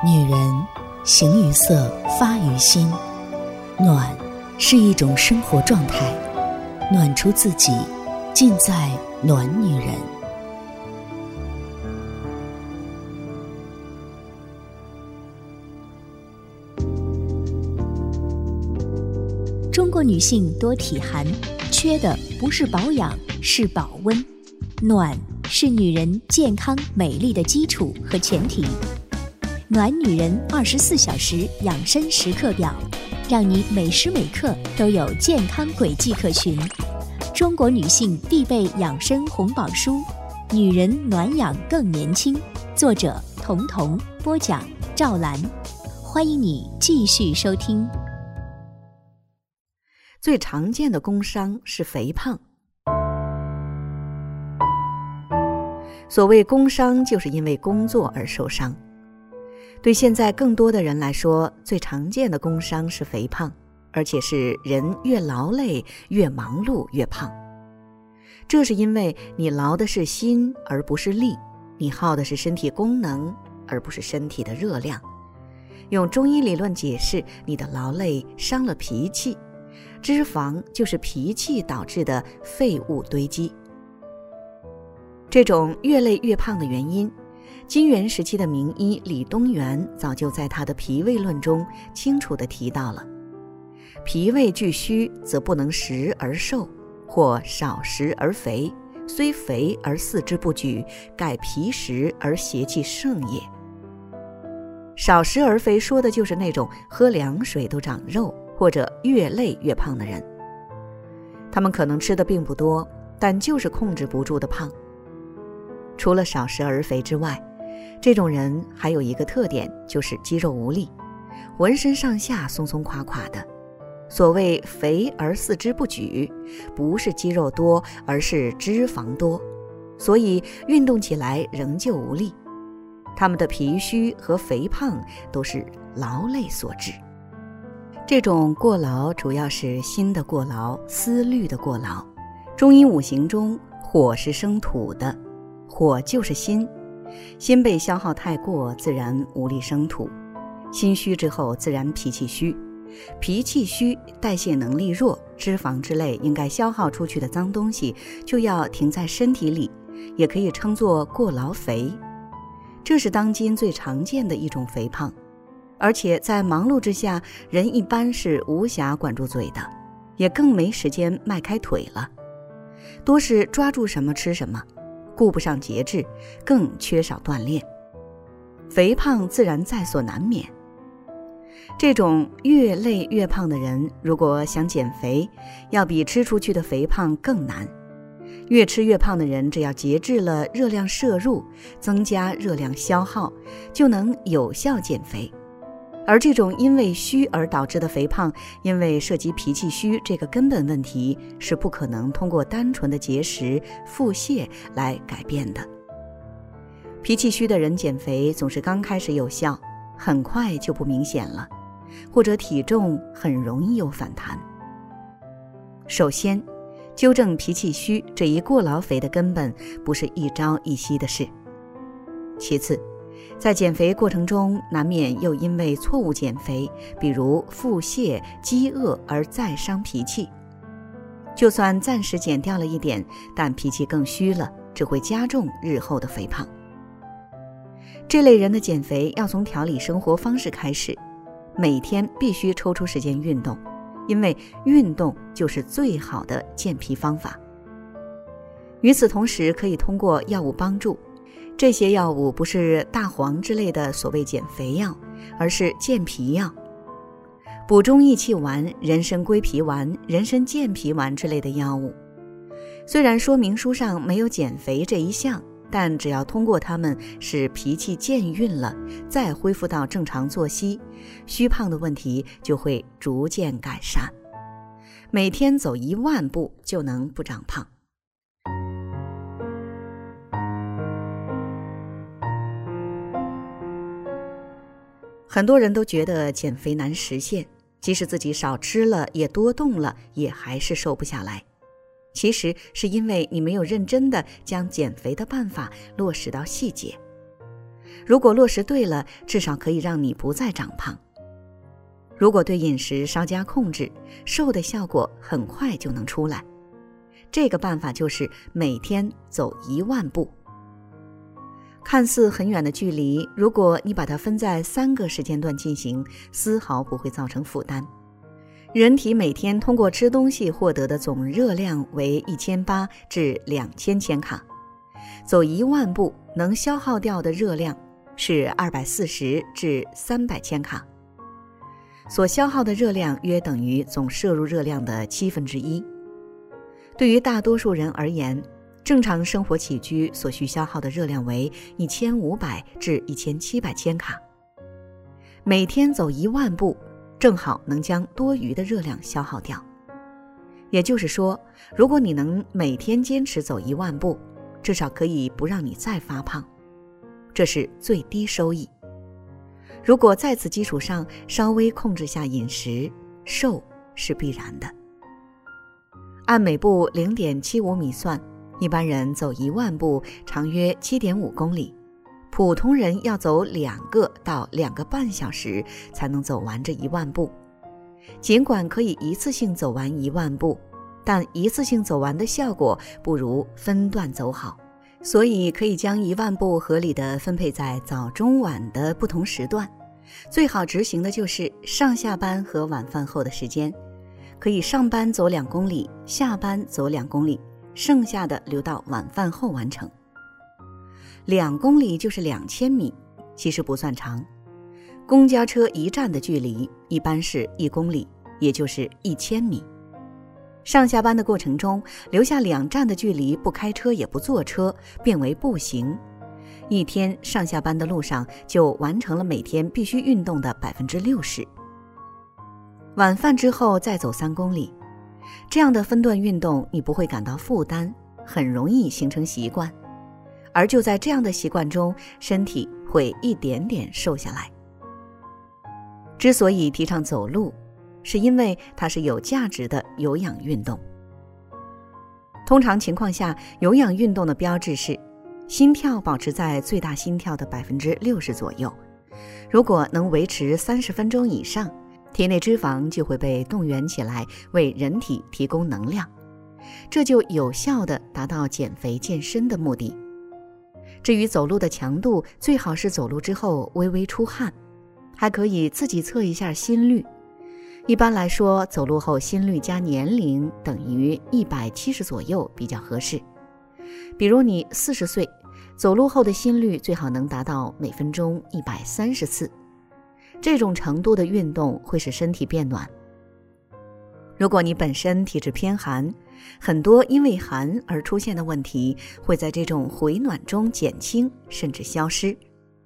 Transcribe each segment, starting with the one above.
女人形于色，发于心。暖是一种生活状态，暖出自己，尽在暖女人。中国女性多体寒，缺的不是保养，是保温。暖是女人健康美丽的基础和前提。暖女人24小时养生时刻表，让你每时每刻都有健康轨迹可循。中国女性必备养生红宝书，女人暖养更年轻。作者童童，播讲赵兰。欢迎你继续收听。 最常见的工伤是肥胖。所谓工伤，就是因为工作而受伤。对现在更多的人来说，最常见的工伤是肥胖，而且是人越劳累越忙碌越胖。这是因为你劳的是心而不是力，你耗的是身体功能而不是身体的热量。用中医理论解释，你的劳累伤了脾气，脂肪就是脾气导致的废物堆积。这种越累越胖的原因，金元时期的名医李东垣早就在他的脾胃论中清楚地提到了：脾胃俱虚，则不能食而瘦，或少食而肥，虽肥而四肢不举，盖脾实而邪气盛也。少食而肥说的就是那种喝凉水都长肉，或者越累越胖的人。他们可能吃的并不多，但就是控制不住的胖。除了少食而肥之外，这种人还有一个特点，就是肌肉无力，浑身上下松松垮垮的。所谓肥而四肢不举，不是肌肉多，而是脂肪多，所以运动起来仍旧无力。他们的脾虚和肥胖都是劳累所致。这种过劳主要是心的过劳，思虑的过劳。中医五行中，火是生土的，火就是心，心被消耗太过，自然无力生土。心虚之后，自然脾气虚。脾气虚，代谢能力弱，脂肪之类应该消耗出去的脏东西就要停在身体里，也可以称作过劳肥。这是当今最常见的一种肥胖，而且在忙碌之下，人一般是无暇管住嘴的，也更没时间迈开腿了，多是抓住什么吃什么，顾不上节制，更缺少锻炼，肥胖自然在所难免。这种越累越胖的人，如果想减肥，要比吃出去的肥胖更难。越吃越胖的人，只要节制了热量摄入，增加热量消耗，就能有效减肥。而这种因为虚而导致的肥胖，因为涉及脾气虚这个根本问题，是不可能通过单纯的节食、腹泻来改变的。脾气虚的人减肥总是刚开始有效，很快就不明显了，或者体重很容易有反弹。首先，纠正脾气虚这一过劳肥的根本不是一朝一夕的事。其次，在减肥过程中，难免又因为错误减肥，比如腹泻、饥饿而再伤脾气。就算暂时减掉了一点，但脾气更虚了，只会加重日后的肥胖。这类人的减肥要从调理生活方式开始，每天必须抽出时间运动，因为运动就是最好的健脾方法。与此同时，可以通过药物帮助。这些药物不是大黄之类的所谓减肥药，而是健脾药。补中益气丸、人参归脾丸、人参健脾丸之类的药物，虽然说明书上没有减肥这一项，但只要通过它们使脾气健运了，再恢复到正常作息，虚胖的问题就会逐渐改善。每天走1万步就能不长胖。很多人都觉得减肥难实现，即使自己少吃了也多动了，也还是瘦不下来。其实是因为你没有认真地将减肥的办法落实到细节。 如果落实对了，至少可以让你不再长胖。如果对饮食稍加控制，瘦的效果很快就能出来。这个办法就是每天走1万步。看似很远的距离，如果你把它分在3个时间段进行，丝毫不会造成负担。人体每天通过吃东西获得的总热量为1800至2000千卡，走1万步能消耗掉的热量是240至300千卡，所消耗的热量约等于总摄入热量的1/7。对于大多数人而言，正常生活起居所需消耗的热量为1500至1700千卡。每天走1万步，正好能将多余的热量消耗掉。也就是说，如果你能每天坚持走1万步，至少可以不让你再发胖，这是最低收益。如果在此基础上稍微控制下饮食，瘦是必然的。按每步 0.75 米算，一般人走1万步长约 7.5 公里，普通人要走2个到2个半小时才能走完这1万步。尽管可以一次性走完1万步，但一次性走完的效果不如分段走好，所以可以将1万步合理地分配在早中晚的不同时段。最好执行的就是上下班和晚饭后的时间，可以上班走2公里，下班走2公里，剩下的留到晚饭后完成。2公里就是2000米，其实不算长。公交车1站的距离一般是1公里，也就是1000米。上下班的过程中，留下2站的距离不开车也不坐车，变为步行。一天上下班的路上就完成了每天必须运动的 60%。晚饭之后再走3公里，这样的分段运动你不会感到负担，很容易形成习惯。而就在这样的习惯中，身体会一点点瘦下来。之所以提倡走路，是因为它是有价值的有氧运动。通常情况下，有氧运动的标志是心跳保持在最大心跳的 60% 左右。如果能维持30分钟以上，体内脂肪就会被动员起来，为人体提供能量，这就有效地达到减肥健身的目的。至于走路的强度，最好是走路之后微微出汗，还可以自己测一下心率。一般来说，走路后心率加年龄等于170左右比较合适。比如你40岁，走路后的心率最好能达到每分钟130次。这种程度的运动会使身体变暖。如果你本身体质偏寒，很多因为寒而出现的问题会在这种回暖中减轻甚至消失。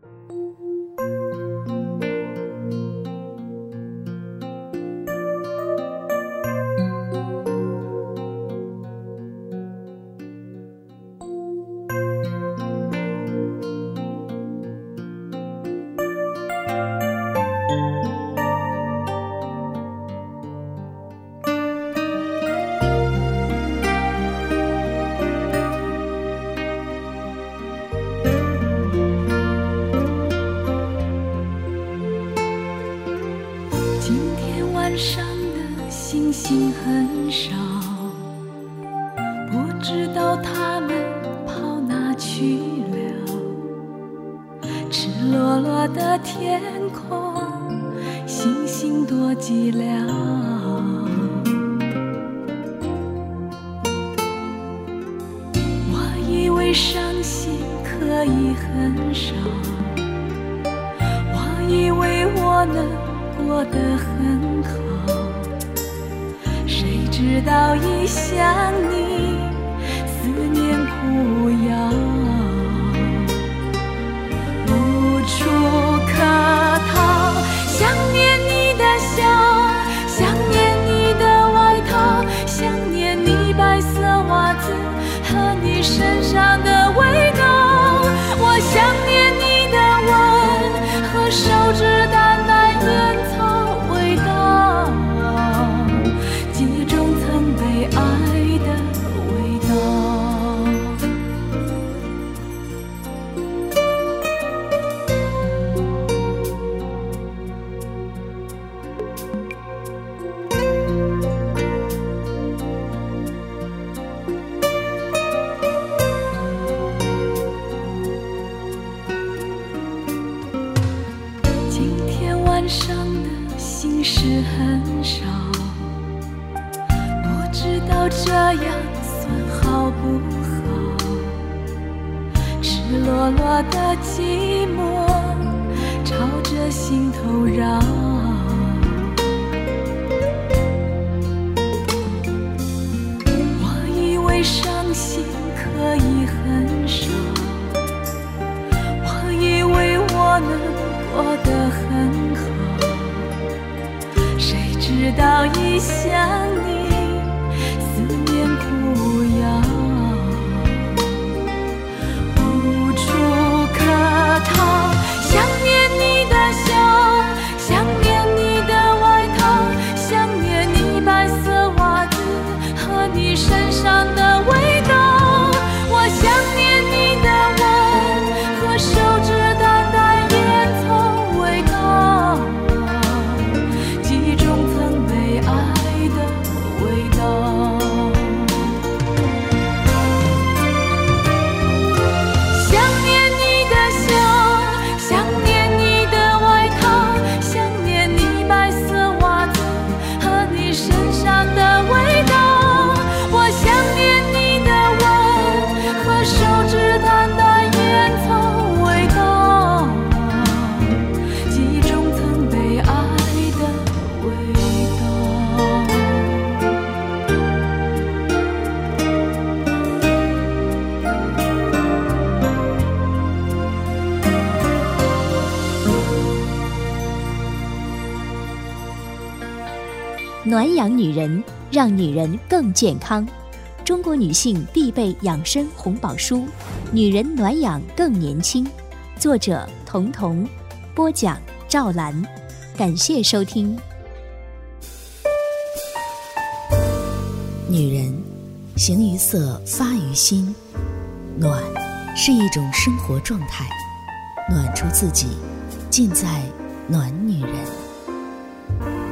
晚上的星星很少，不知道它们跑哪去了。赤裸裸的天空，星星多寂寥。我以为伤心可以很少，我以为我能过得很好，谁知道一想你，思念苦药，无处可逃。想念你的笑，想念你的外套，想念你白色袜子和你身上的味道。我想念你的吻和手指淡淡烟草味道，记忆中曾被爱的味道。 上的心事很少，不知道这样算好不好？赤裸裸的寂寞朝着心头绕，我以为伤心可以很少，我以为我能过得很好，谁知道一想你，思念苦药，无处可逃。想念你的笑，想念你的外套，想念你白色袜子和你身上的味道。我想念你的吻和手指淡淡烟草味道，记忆中曾被爱的味道。想念你的笑，想念你的外套，想念你白色袜子和你身上的味道。我想念你的吻和手指淡淡烟草味道，记忆中曾被爱的味道。 暖养女人，让女人更健康。中国女性必备养生红宝书《女人暖养更年轻》，作者童童，播讲赵兰。感谢收听。 女人，形于色，发于心。暖是一种生活状态，暖出自己，尽在暖女人。